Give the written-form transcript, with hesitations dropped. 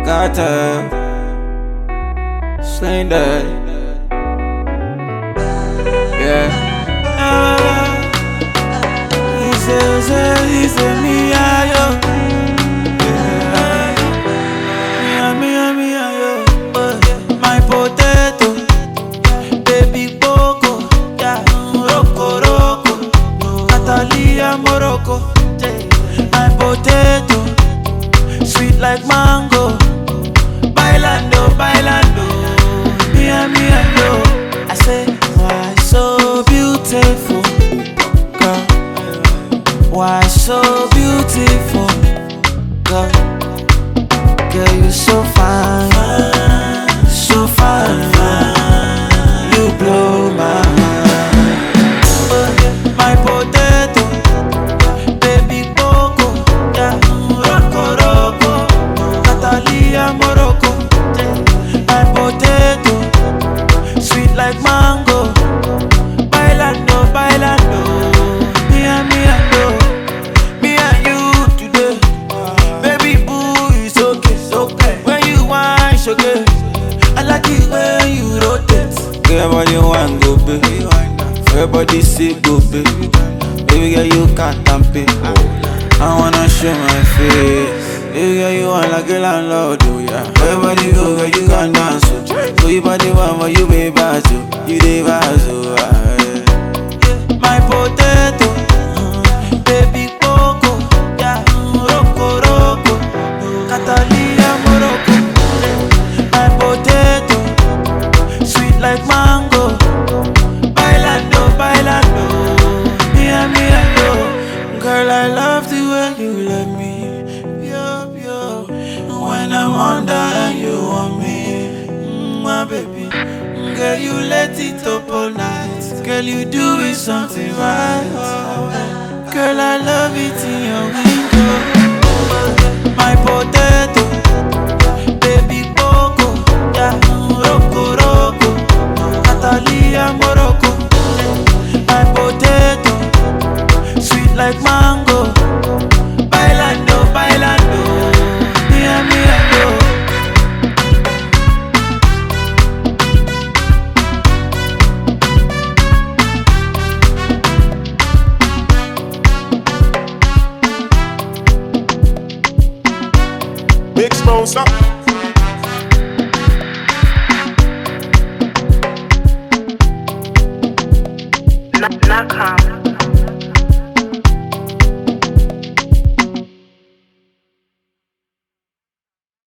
Cartel, Slain Dead, yeah. He say me, yo. Me, yo. My potato, baby Boko, yeah. Roko, Natalia Morocco. My potato, sweet like mango. Bailando, me, yo. I say, why so beautiful, girl? Why so beautiful, girl? Girl, you so fine, so fine. You blow my mind. My potato, baby Boko, yeah. Roko, Natalia Morocco. My potato, sweet like mango. Bailando, me, yo. Me and you today, baby boo, it's okay. When you whine, okay. I like it when you rotate. Everybody want go, baby. Everybody say go, baby. Baby girl, you can't pay. I wanna show my face. Baby girl, you want like a landlord, oh yeah. Everybody go, girl, you can dance, oh. So you body one, but you be bad, oh. You dey bad, oh. My potato, baby Boko, yeah. Roko, Natalia Morocco. My potato, sweet like mango. Bailando, me, yo. Girl, I love the way you let me, yo. When I'm under and you want me, my baby. Girl, you let it up all night. Girl, you doing something right. Girl, I love it in your window. My potato, baby Boko, yeah. Roko, Natalia Morocco. My potato, sweet like mango. Bailando, me, yo. Big sponsor. Nakam.